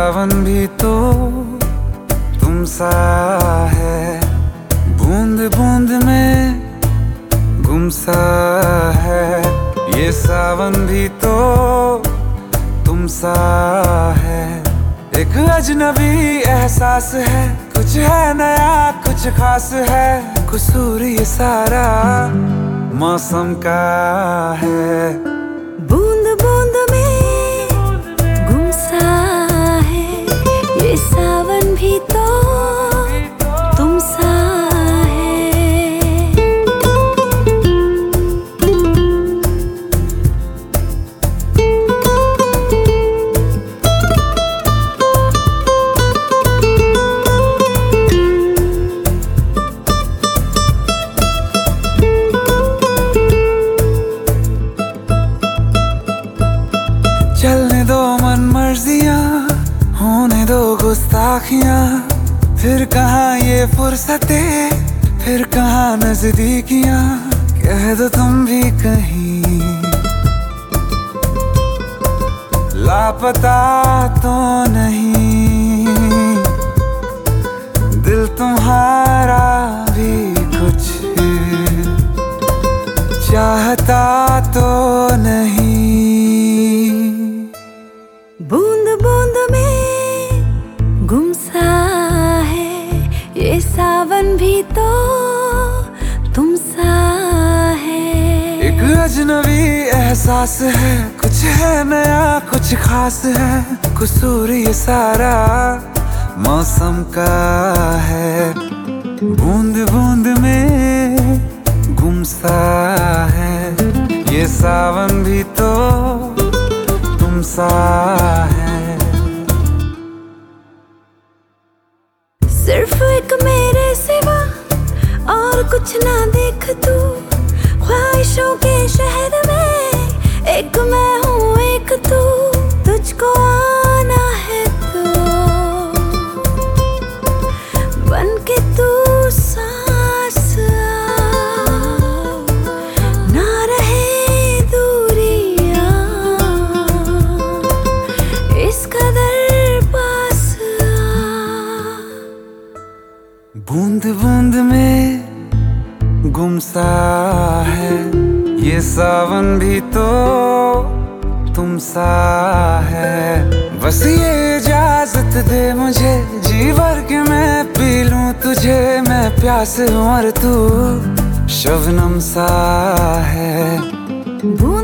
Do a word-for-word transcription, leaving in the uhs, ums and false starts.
सावन भी तो तुम सा है, बूंद बूंद में गुम सा है। ये सावन भी तो तुम सा है, एक अजनबी एहसास है, कुछ है नया कुछ खास है। कसूर ये सारा मौसम का है। बूंद बूंद में गुम सा है, ये सावन भी तो तुम सा है। चलने दो मन मर्जियां, होने दो गुस्ताखियां, फिर कहाँ ये फुर्सतें, फिर कहाँ नजदीकियां। कह दो तुम भी कहीं लापता तो नहीं, दिल तुम्हारा भी कुछ चाहता तो नहीं। बूंद बूंद में गुम सा है, ये सावन भी तो तुम सा है। एक अजनबी एहसास है, कुछ है नया कुछ खास है। कसूर ये सारा मौसम का है। बूंद बूंद में गुम सा है, ये सावन भी तो तुम सा है। सिर्फ एक मेरे सिवा और कुछ ना देख तू, ख्वाहिशों के शहर में एक मैं हूँ एक तू। तुझको आना है तो बन के तू सांस आ, ना रहे दूरियां इस कदर पास आ। बूंद बूंद में गुम सा है, ये सावन भी तो तुम सा है। बस ये इजाजत दे मुझे, जी भर के मैं पी लूं तुझे। मैं प्यास और तू शबनम सा है।